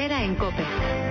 Herrera en COPE.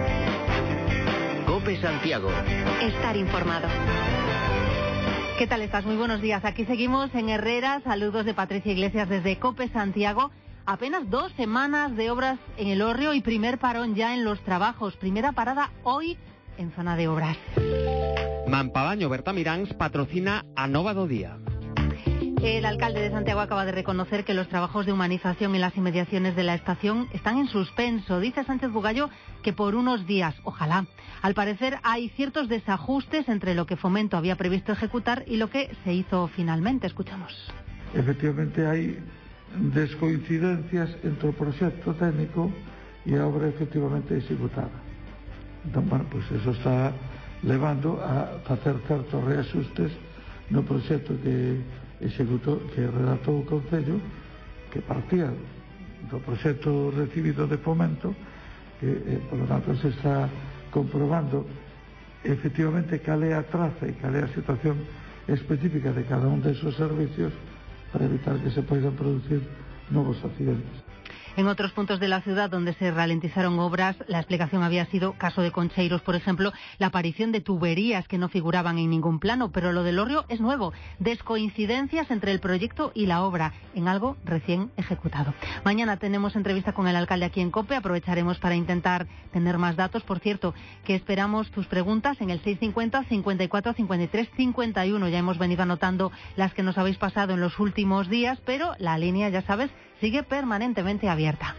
COPE Santiago. Estar informado. ¿Qué tal estás? Muy buenos días. Aquí seguimos en Herrera. Saludos de Patricia Iglesias desde COPE Santiago. Apenas 2 semanas de obras en el Hórreo y primer parón ya en los trabajos. Primera parada hoy en zona de obras. Mampabaño Bertamiráns patrocina a Nova do Día. El alcalde de Santiago acaba de reconocer que los trabajos de humanización en las inmediaciones de la estación están en suspenso. Dice Sánchez Bugallo que por unos días, ojalá. Al parecer hay ciertos desajustes entre lo que Fomento había previsto ejecutar y lo que se hizo finalmente. Escuchamos. Efectivamente hay descoincidencias entre o proxecto técnico e a obra efectivamente executada. Entón, bueno, pues eso está levando a facer certos reaxustes no proxecto que executou, que redactou o Concello, que partía do proxecto recibido de Fomento, que, por lo tanto, se está comprobando efectivamente cal é a traza e cal é a situación específica de cada un desos servicios para evitar que se poidan producir novos accidentes. En otros puntos de la ciudad donde se ralentizaron obras, la explicación había sido, caso de Concheiros, por ejemplo, la aparición de tuberías que no figuraban en ningún plano, pero lo del Hórreo es nuevo, descoincidencias entre el proyecto y la obra, en algo recién ejecutado. Mañana tenemos entrevista con el alcalde aquí en COPE, aprovecharemos para intentar tener más datos. Por cierto, que esperamos tus preguntas en el 650 54 53 51. Ya hemos venido anotando las que nos habéis pasado en los últimos días, pero la línea, ya sabes, sigue permanentemente abierta.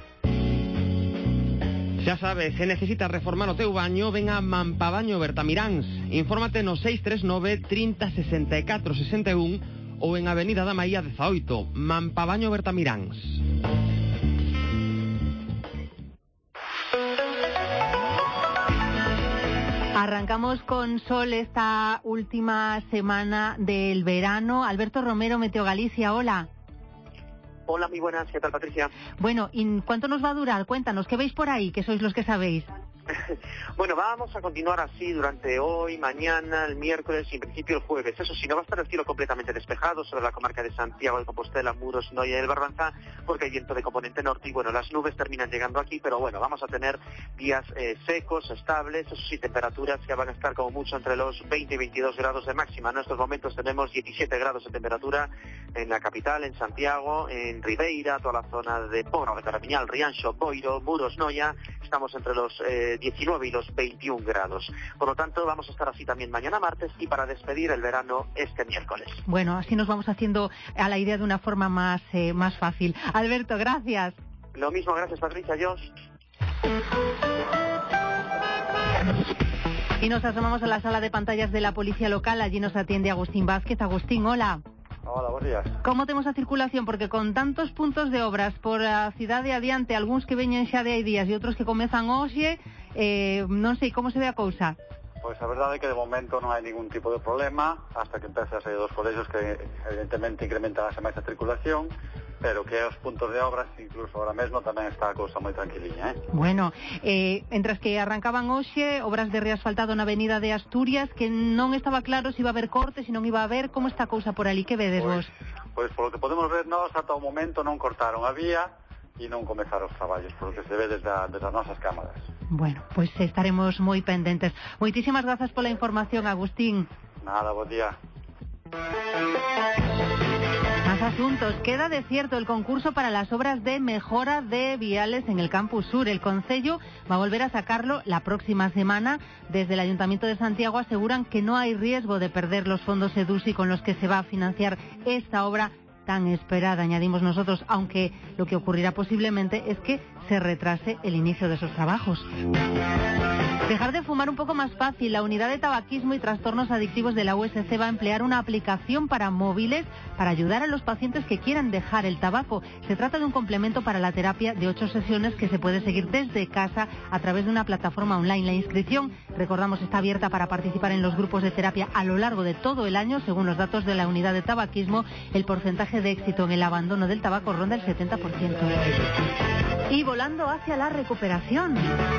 Xa sabes, se necesitas reformar o teu baño, ven a Mampabaño Bertamiráns. Infórmate no 639 30 64 61 ou en Avenida da Maía 18, Mampabaño Bertamiráns. Arrancamos con sol esta última semana del verano. Alberto Romero, Meteo Galicia, hola. Hola, muy buenas. ¿Qué tal, Patricia? Bueno, ¿y cuánto nos va a durar? Cuéntanos, ¿qué veis por ahí? Que sois los que sabéis. Bueno, vamos a continuar así durante hoy, mañana, el miércoles y en principio el jueves. Eso sí, no va a estar el cielo completamente despejado sobre la comarca de Santiago de Compostela, Muros, Noia y el Barbanza, porque hay viento de componente norte y bueno, las nubes terminan llegando aquí, pero bueno, vamos a tener días secos, estables, eso sí, temperaturas que van a estar como mucho entre los 20 y 22 grados de máxima. En estos momentos tenemos 17 grados de temperatura en la capital, en Santiago, en Ribeira, toda la zona de Poro, de Caramiñal, Rianxo, Boiro, Muros, Noia, estamos entre los 19 y los 21 grados. Por lo tanto, vamos a estar así también mañana martes y para despedir el verano este miércoles. Bueno, así nos vamos haciendo a la idea de una forma más fácil. Alberto, gracias. Lo mismo, gracias, Patricia. Adiós. Y nos asomamos a la sala de pantallas de la policía local. Allí nos atiende Agustín Vázquez. Agustín, hola. Hola, buenos días. Como temos a circulación? Porque con tantos puntos de obras por a cidade adiante, algúns que veñen xa de hai días e outros que comezan hoxe, non sei como se ve a cousa. Pois a verdade é que de momento non hai ningún tipo de problema hasta que empece a sair dos colegios que evidentemente incrementan máis a circulación, pero que os puntos de obras, incluso ahora mesmo, tamén está a cousa moi tranquiliña, Bueno, entras que arrancaban hoxe obras de reasfaltado na avenida de Asturias, que non estaba claro se iba a haber cortes, se non iba a haber, como está a cousa por ali, que vedes vos? Pois polo que podemos ver nós, ata o momento non cortaron a vía e non comezaron os traballos, polo que se ve desde as nosas cámaras. Bueno, pois estaremos moi pendentes. Moitísimas grazas pola información, Agustín. Nada, bo día. Más asuntos. Queda desierto el concurso para las obras de mejora de viales en el Campus Sur. El Concello va a volver a sacarlo la próxima semana. Desde el Ayuntamiento de Santiago aseguran que no hay riesgo de perder los fondos EDUSI con los que se va a financiar esta obra tan esperada, añadimos nosotros, aunque lo que ocurrirá posiblemente es que se retrase el inicio de esos trabajos. Dejar de fumar un poco más fácil. La Unidad de Tabaquismo y Trastornos Adictivos de la USC va a emplear una aplicación para móviles para ayudar a los pacientes que quieran dejar el tabaco. Se trata de un complemento para la terapia de 8 sesiones que se puede seguir desde casa a través de una plataforma online. La inscripción, recordamos, está abierta para participar en los grupos de terapia a lo largo de todo el año. Según los datos de la Unidad de Tabaquismo, el porcentaje de éxito en el abandono del tabaco ronda el 70%. Y volando hacia la recuperación.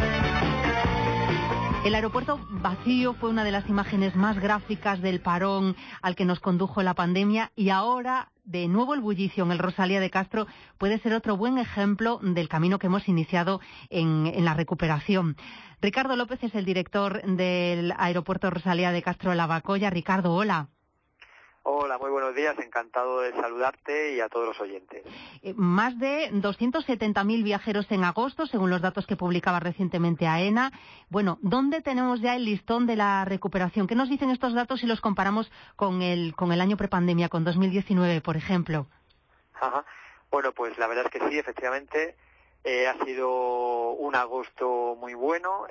El aeropuerto vacío fue una de las imágenes más gráficas del parón al que nos condujo la pandemia y ahora de nuevo el bullicio en el Rosalía de Castro puede ser otro buen ejemplo del camino que hemos iniciado en la recuperación. Ricardo López es el director del aeropuerto Rosalía de Castro Lavacolla. Ricardo, hola. Hola, muy buenos días, encantado de saludarte y a todos los oyentes. Más de 270.000 viajeros en agosto, según los datos que publicaba recientemente AENA. Bueno, ¿dónde tenemos ya el listón de la recuperación? ¿Qué nos dicen estos datos si los comparamos con el año prepandemia, con 2019, por ejemplo? Ajá. Bueno, pues la verdad es que sí, efectivamente, ha sido un agosto muy bueno,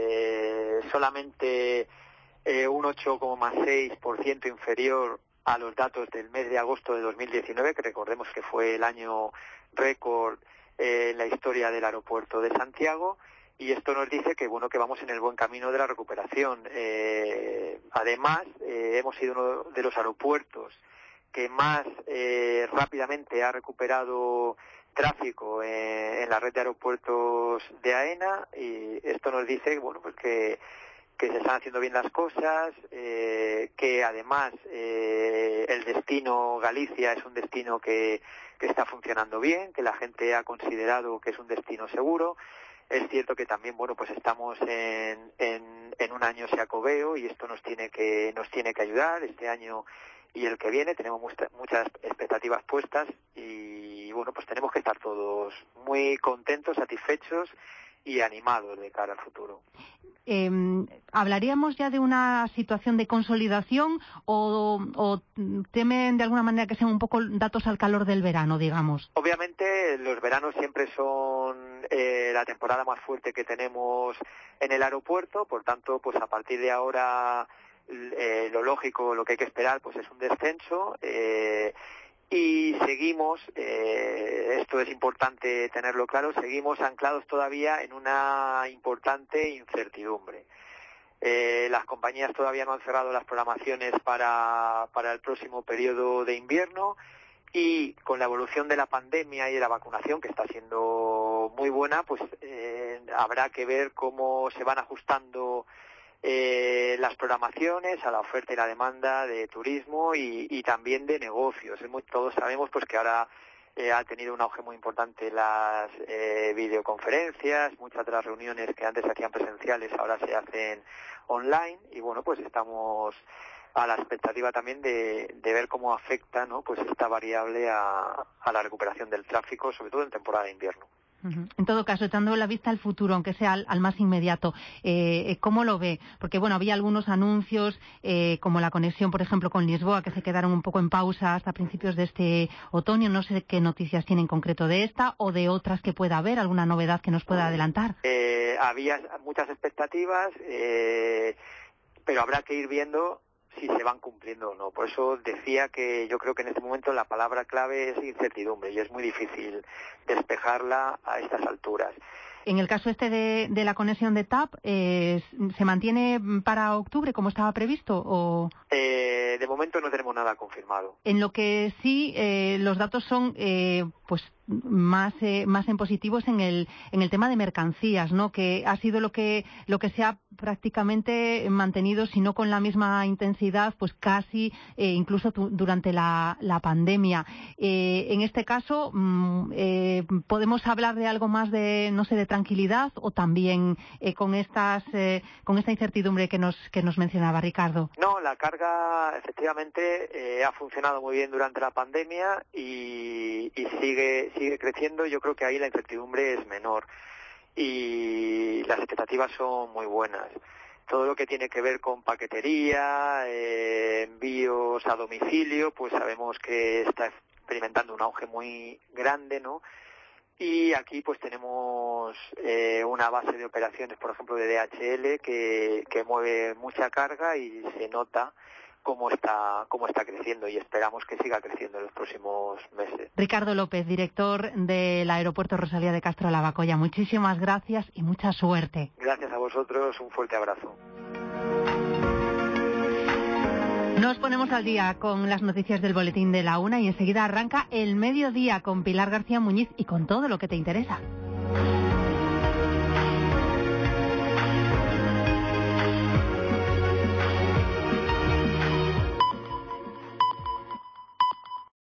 solamente un 8,6% inferior a los datos del mes de agosto de 2019, que recordemos que fue el año récord en la historia del aeropuerto de Santiago, y esto nos dice que bueno, que vamos en el buen camino de la recuperación. Además, hemos sido uno de los aeropuertos que más rápidamente ha recuperado tráfico en la red de aeropuertos de AENA, y esto nos dice bueno, pues que se están haciendo bien las cosas, que además el destino Galicia es un destino que está funcionando bien, que la gente ha considerado que es un destino seguro. Es cierto que también, bueno, pues estamos en un año xacobeo y esto nos tiene que ayudar este año y el que viene. Tenemos muchas expectativas puestas y, bueno, pues tenemos que estar todos muy contentos, satisfechos y animados de cara al futuro. ¿Hablaríamos ya de una situación de consolidación o temen de alguna manera que sean un poco datos al calor del verano, digamos? Obviamente los veranos siempre son la temporada más fuerte que tenemos en el aeropuerto, por tanto, pues a partir de ahora lo lógico, lo que hay que esperar, pues es un descenso. Y seguimos, esto es importante tenerlo claro, seguimos anclados todavía en una importante incertidumbre. Las compañías todavía no han cerrado las programaciones para el próximo periodo de invierno, y con la evolución de la pandemia y de la vacunación, que está siendo muy buena, pues habrá que ver cómo se van ajustando las programaciones a la oferta y la demanda de turismo y también de negocios. Todos sabemos pues que ahora ha tenido un auge muy importante las videoconferencias, muchas de las reuniones que antes se hacían presenciales ahora se hacen online, y bueno, pues estamos a la expectativa también de ver cómo afecta, ¿no?, pues esta variable a la recuperación del tráfico, sobre todo en temporada de invierno. En todo caso, echando la vista al futuro, aunque sea al más inmediato, ¿cómo lo ve? Porque, bueno, había algunos anuncios, como la conexión, por ejemplo, con Lisboa, que se quedaron un poco en pausa hasta principios de este otoño. No sé qué noticias tiene en concreto de esta o de otras que pueda haber, alguna novedad que nos pueda adelantar. Había muchas expectativas, pero habrá que ir viendo si se van cumpliendo o no. Por eso decía que yo creo que en este momento la palabra clave es incertidumbre y es muy difícil despejarla a estas alturas. En el caso este de la conexión de TAP, ¿se mantiene para octubre como estaba previsto? ¿O? De momento no tenemos nada confirmado. En lo que sí los datos son pues más en positivos en el tema de mercancías, ¿no? Que ha sido lo que se ha prácticamente mantenido, si no con la misma intensidad, pues casi incluso durante la pandemia. En este caso, ¿podemos hablar de algo más de, no sé, de tranquilidad o también con esta incertidumbre que nos mencionaba Ricardo? No, la carga efectivamente ha funcionado muy bien durante la pandemia y sigue creciendo. Yo creo que ahí la incertidumbre es menor y las expectativas son muy buenas. Todo lo que tiene que ver con paquetería, envíos a domicilio, pues sabemos que está experimentando un auge muy grande, ¿no? Y aquí pues tenemos una base de operaciones, por ejemplo, de DHL que mueve mucha carga y se nota cómo está creciendo, y esperamos que siga creciendo en los próximos meses. Ricardo López, director del aeropuerto Rosalía de Castro Lavacolla, muchísimas gracias y mucha suerte. Gracias a vosotros, un fuerte abrazo. Nos ponemos al día con las noticias del Boletín de la 1 y enseguida arranca el mediodía con Pilar García Muñiz y con todo lo que te interesa.